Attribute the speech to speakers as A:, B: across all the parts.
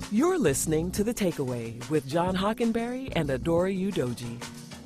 A: You're listening to The Takeaway with John Hockenberry and Adora Udoji.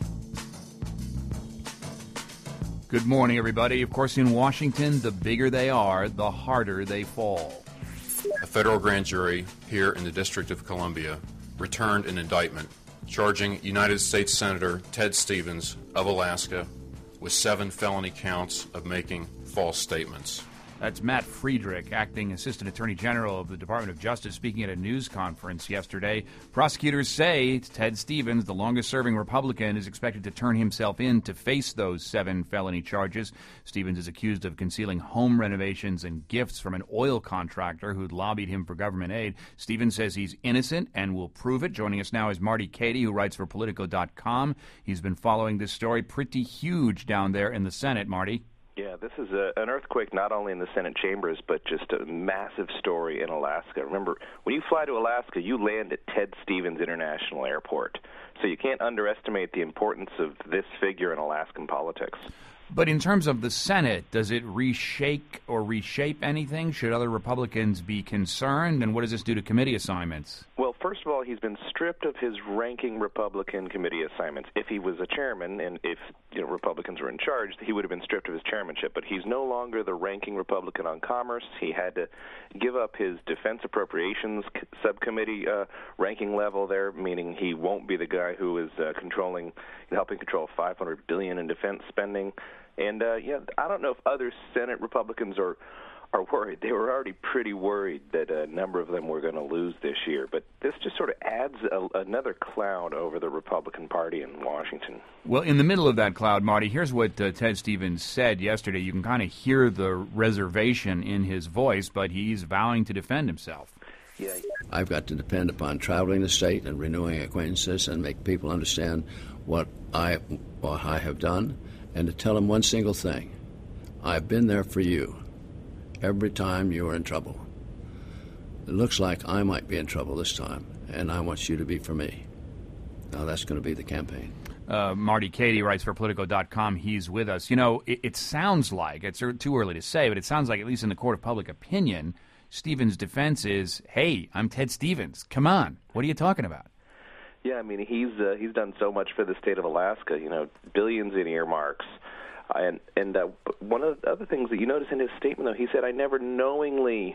B: Good morning, everybody. Of course, in Washington, the bigger they are, the harder they fall.
C: A federal grand jury here in the District of Columbia returned an indictment charging United States Senator Ted Stevens of Alaska with 7 felony counts of making false statements.
B: That's Matt Friedrich, acting Assistant Attorney General of the Department of Justice, speaking at a news conference yesterday. Prosecutors say Ted Stevens, the longest-serving Republican, is expected to turn himself in to face those 7 felony charges. Stevens is accused of concealing home renovations and gifts from an oil contractor who'd lobbied him for government aid. Stevens says he's innocent and will prove it. Joining us now is Marty Cady, who writes for Politico.com. He's been following this story pretty huge down there in the Senate. Marty?
D: Yeah, this is an earthquake not only in the Senate chambers, but just a massive story in Alaska. Remember, when you fly to Alaska, you land at Ted Stevens International Airport. So you can't underestimate the importance of this figure in Alaskan politics.
B: But in terms of the Senate, does it reshape anything? Should other Republicans be concerned? And what does this do to committee assignments?
D: Well, first of all, he's been stripped of his ranking Republican committee assignments. If he was a chairman and if Republicans were in charge, he would have been stripped of his chairmanship. But he's no longer the ranking Republican on Commerce. He had to give up his Defense Appropriations Subcommittee ranking level there, meaning he won't be the guy who is helping control $500 billion in defense spending. And, I don't know if other Senate Republicans are worried. They were already pretty worried that a number of them were going to lose this year. But this just sort of adds another cloud over the Republican Party in Washington.
B: Well, in the middle of that cloud, Marty, here's what Ted Stevens said yesterday. You can kind of hear the reservation in his voice, but he's vowing to defend himself.
D: Yeah.
E: I've got to depend upon traveling the state and renewing acquaintances and make people understand what I have done, and to tell them one single thing. I've been there for you every time you were in trouble. It looks like I might be in trouble this time, and I want you to be for me. Now, that's going to be the campaign.
B: Marty Cady writes for Politico.com. He's with us. You know, it sounds like, it's too early to say, but it sounds like, at least in the court of public opinion, Stevens' defense is, hey, I'm Ted Stevens. Come on. What are you talking about?
D: Yeah, I mean, he's done so much for the state of Alaska, billions in earmarks. And one of the other things that you notice in his statement, though, he said, I never knowingly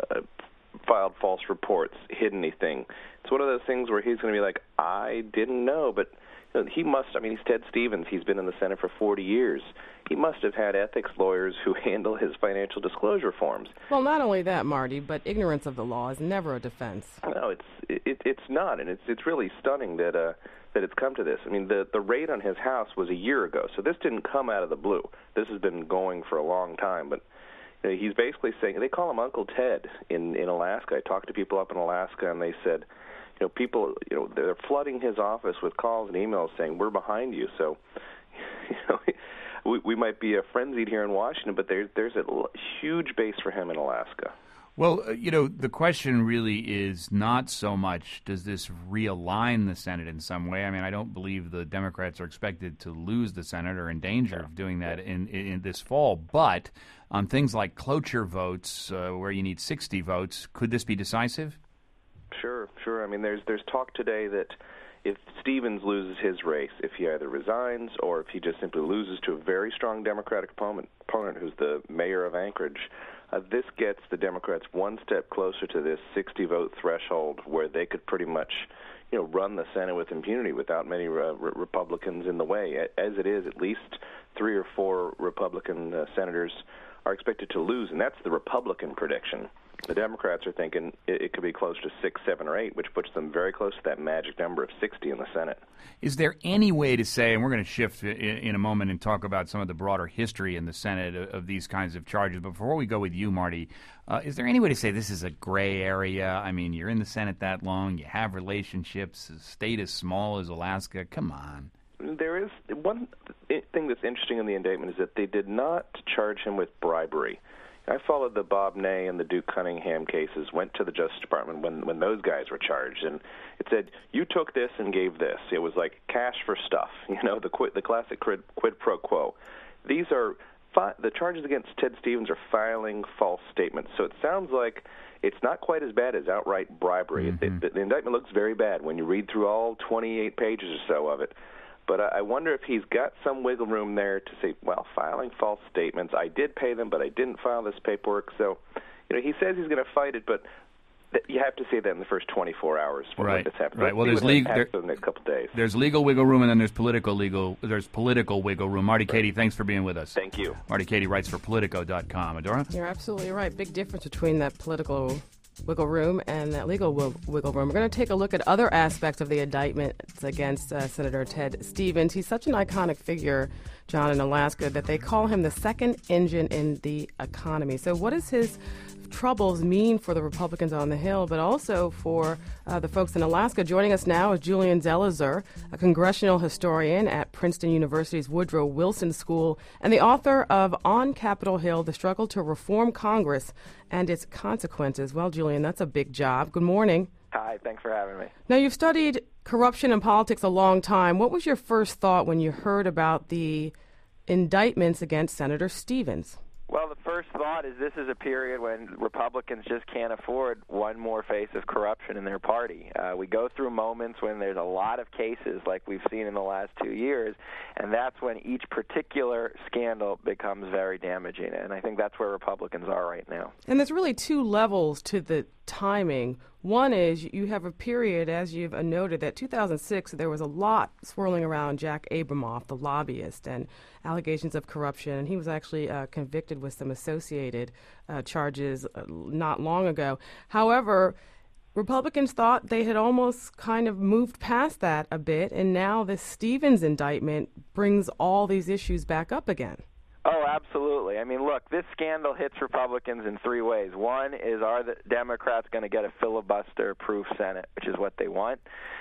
D: filed false reports, hid anything. It's one of those things where he's going to be like, I didn't know, but he must. I mean, he's Ted Stevens. He's been in the Senate for 40 years. He must have had ethics lawyers who handle his financial disclosure forms.
F: Well, not only that, Marty, but ignorance of the law is never a defense.
D: No, it's not, and it's really stunning that it's come to this. I mean, the raid on his house was a year ago, so this didn't come out of the blue. This has been going for a long time, but he's basically saying, they call him Uncle Ted in Alaska. I talked to people up in Alaska, and they said, people, they're flooding his office with calls and emails saying, we're behind you. So, we might be frenzied here in Washington, but there's a huge base for him in Alaska.
B: Well, the question really is not so much does this realign the Senate in some way. I mean, I don't believe the Democrats are expected to lose the Senate or in danger of doing that in this fall. But on things like cloture votes, where you need 60 votes, could this be decisive?
D: Sure. I mean, there's talk today that if Stevens loses his race, if he either resigns or if he just simply loses to a very strong Democratic opponent who's the mayor of Anchorage, this gets the Democrats one step closer to this 60-vote threshold where they could pretty much, run the Senate with impunity without many Republicans in the way. As it is, at least 3 or 4 Republican senators are expected to lose, and that's the Republican prediction. The Democrats are thinking it could be close to 6, 7, or 8, which puts them very close to that magic number of 60 in the Senate.
B: Is there any way to say, and we're going to shift in a moment and talk about some of the broader history in the Senate of these kinds of charges, but before we go with you, Marty, is there any way to say this is a gray area? I mean, you're in the Senate that long, you have relationships, a state as small as Alaska, come on.
D: There is one thing that's interesting in the indictment is that they did not charge him with bribery. I followed the Bob Ney and the Duke Cunningham cases, went to the Justice Department when those guys were charged, and it said, you took this and gave this. It was like cash for stuff, the classic quid pro quo. These are the charges against Ted Stevens are filing false statements. So it sounds like it's not quite as bad as outright bribery. The indictment looks very bad when you read through all 28 pages or so of it. But I wonder if he's got some wiggle room there to say, well, filing false statements, I did pay them, but I didn't file this paperwork. So, he says he's going to fight it, but you have to say that in the first 24 hours when this happens.
B: Right. Well,
D: there's the next couple of days.
B: There's legal wiggle room, and then there's political wiggle room. Marty Cady, thanks for being with us.
D: Thank you.
B: Marty Cady writes for Politico.com. Adora?
F: You're absolutely right. Big difference between that political wiggle room and that legal wiggle room. We're going to take a look at other aspects of the indictment against Senator Ted Stevens. He's such an iconic figure, John, in Alaska, that they call him the second engine in the economy. So what does his troubles mean for the Republicans on the Hill, but also for the folks in Alaska? Joining us now is Julian Zelizer, a congressional historian at Princeton University's Woodrow Wilson School and the author of On Capitol Hill, The Struggle to Reform Congress and Its Consequences. Well, Julian, that's a big job. Good morning.
G: Hi, thanks for having me.
F: Now, you've studied corruption and politics a long time. What was your first thought when you heard about the indictments against Senator Stevens?
G: Well, the first thought is this is a period when Republicans just can't afford one more face of corruption in their party. We go through moments when there's a lot of cases like we've seen in the last 2 years, and that's when each particular scandal becomes very damaging. And I think that's where Republicans are right now.
F: And there's really two levels to the timing. One is you have a period, as you've noted, that 2006, there was a lot swirling around Jack Abramoff, the lobbyist, and allegations of corruption. And he was actually convicted with some associated charges not long ago. However, Republicans thought they had almost kind of moved past that a bit, and now this Stevens indictment brings all these issues back up again.
G: Oh, absolutely. I mean, look, this scandal hits Republicans in three ways. One is, are the Democrats going to get a filibuster-proof Senate, which is what they want?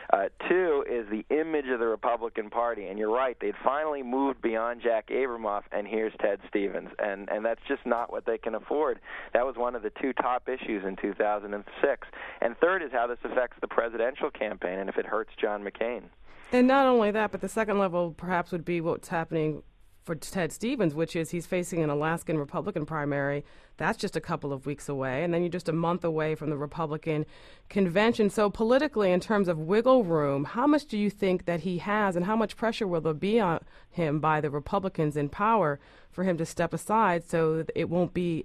G: Two is the image of the Republican Party. And you're right, they'd finally moved beyond Jack Abramoff, and here's Ted Stevens. And that's just not what they can afford. That was one of the two top issues in 2006. And third is how this affects the presidential campaign and if it hurts John McCain.
F: And not only that, but the second level perhaps would be what's happening for Ted Stevens, which is he's facing an Alaskan Republican primary. That's just a couple of weeks away. And then you're just a month away from the Republican convention. So politically, in terms of wiggle room, how much do you think that he has, and how much pressure will there be on him by the Republicans in power for him to step aside so that it won't be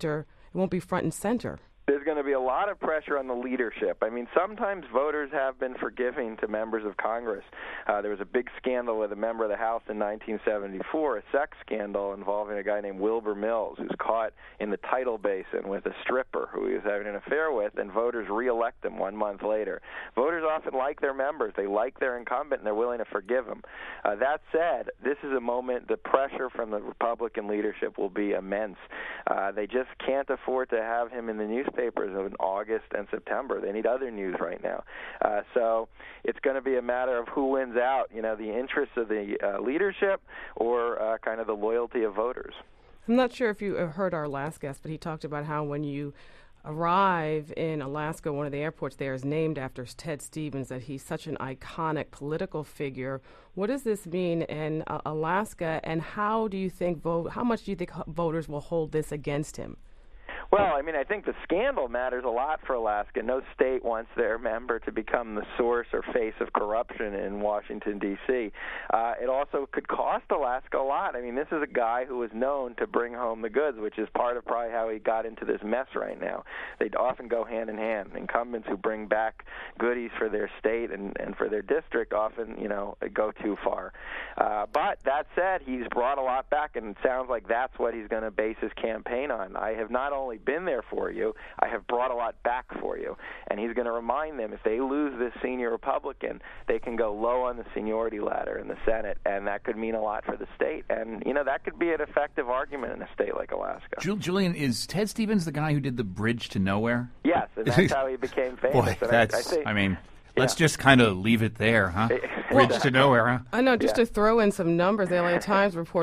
F: front and center?
G: There's going to be a lot of pressure on the leadership. I mean, sometimes voters have been forgiving to members of Congress. There was a big scandal with a member of the House in 1974, a sex scandal involving a guy named Wilbur Mills, who's caught in the tidal basin with a stripper who he was having an affair with, and voters reelect him 1 month later. Voters often like their members. They like their incumbent, and they're willing to forgive him. That said, this is a moment the pressure from the Republican leadership will be immense. They just can't afford to have him in the newspapers in August and September. They need other news right now. So it's going to be a matter of who wins out, the interests of the leadership or kind of the loyalty of voters.
F: I'm not sure if you heard our last guest, but he talked about how when you arrive in Alaska, one of the airports there is named after Ted Stevens, that he's such an iconic political figure. What does this mean in Alaska, and how much do you think voters will hold this against him?
G: Well, I mean, I think the scandal matters a lot for Alaska. No state wants their member to become the source or face of corruption in Washington, D.C. It also could cost Alaska a lot. I mean, this is a guy who is known to bring home the goods, which is part of probably how he got into this mess right now. They often go hand in hand. Incumbents who bring back goodies for their state and for their district often, go too far. But that said, he's brought a lot back, and it sounds like that's what he's going to base his campaign on. I have not only been there for you, I have brought a lot back for you. And he's going to remind them if they lose this senior Republican, they can go low on the seniority ladder in the Senate, and that could mean a lot for the state. And, that could be an effective argument in a state like Alaska.
B: Julian, is Ted Stevens the guy who did the Bridge to Nowhere?
G: Yes, and that's how he became famous.
B: Boy, let's just kind of leave it there, huh? Bridge to Nowhere, huh?
F: I know, just to throw in some numbers, the LA Times report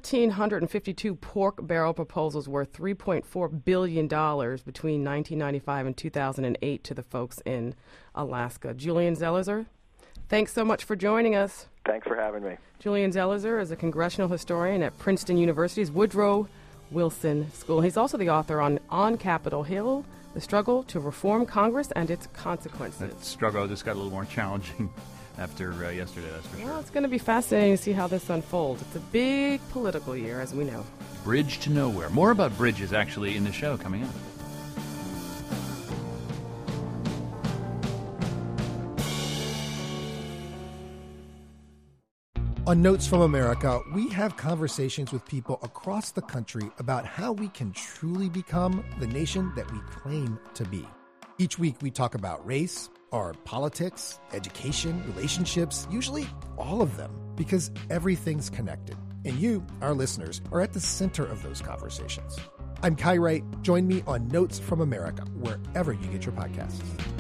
F: 1,452 pork barrel proposals worth $3.4 billion between 1995 and 2008 to the folks in Alaska. Julian Zelizer, thanks so much for joining us.
G: Thanks for having me.
F: Julian Zelizer is a congressional historian at Princeton University's Woodrow Wilson School. He's also the author on Capitol Hill, the struggle to reform Congress and its consequences.
B: That struggle just got a little more challenging after yesterday, that's for sure.
F: Well, it's going to be fascinating to see how this unfolds. It's a big political year, as we know.
B: Bridge to nowhere. More about bridges, actually, in the show coming up.
H: On Notes from America, we have conversations with people across the country about how we can truly become the nation that we claim to be. Each week, we talk about race, our politics, education, relationships, usually all of them, because everything's connected. And you, our listeners, are at the center of those conversations. I'm Kai Wright. Join me on Notes from America, wherever you get your podcasts.